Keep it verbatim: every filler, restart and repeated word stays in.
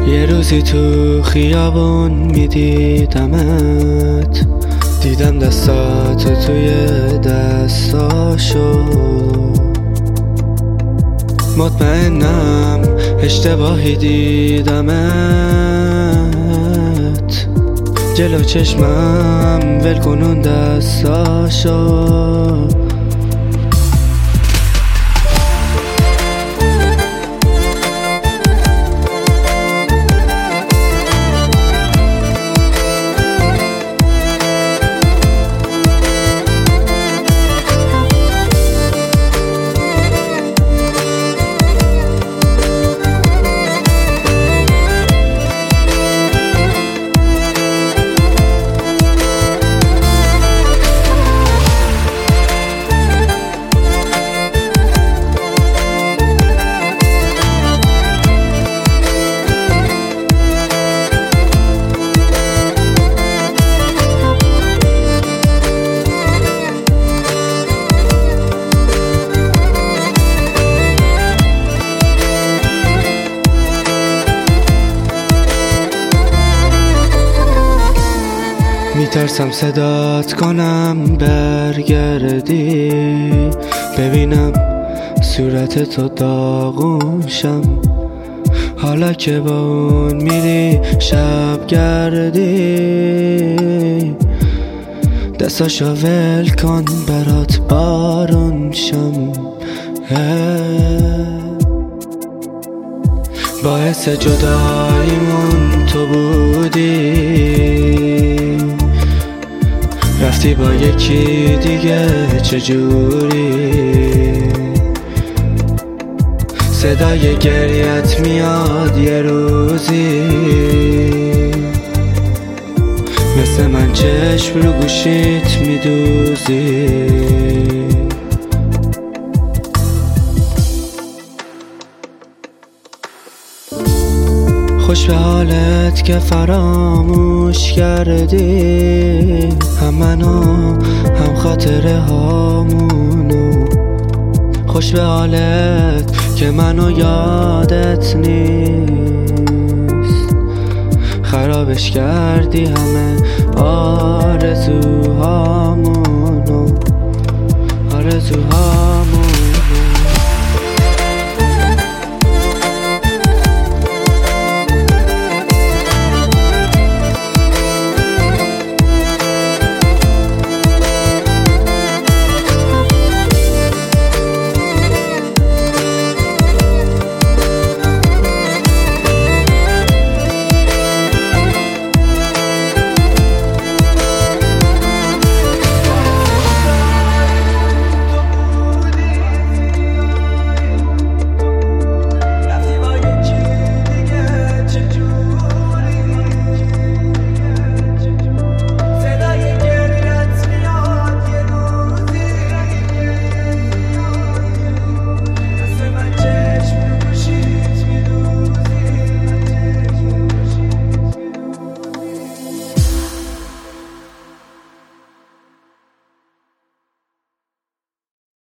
یه روزی تو خیابون میدیدمت، دیدم دستاتو توی دستاشو. مطمئنم اشتباهی دیدمت، جلو چشمم ول کن اون دستاشو. میترسم صدات کنم برگردی، ببینم صورت تو داغون شم. حالا که با اون میری شب گردی، دستاشو ول کن برات بارون شم. باعث جداییمون تو بودی، رفتی با یکی دیگه چجوری؟ صدای گریت میاد یه روزی، مثل من چشم رو گوشیت میدوزی. خوش به حالت که فراموش کردی، هم منو هم خاطره هامونو. خوش به حالت که منو یادت نیست، خرابش کردی همه آرزوهامونو، آرزوها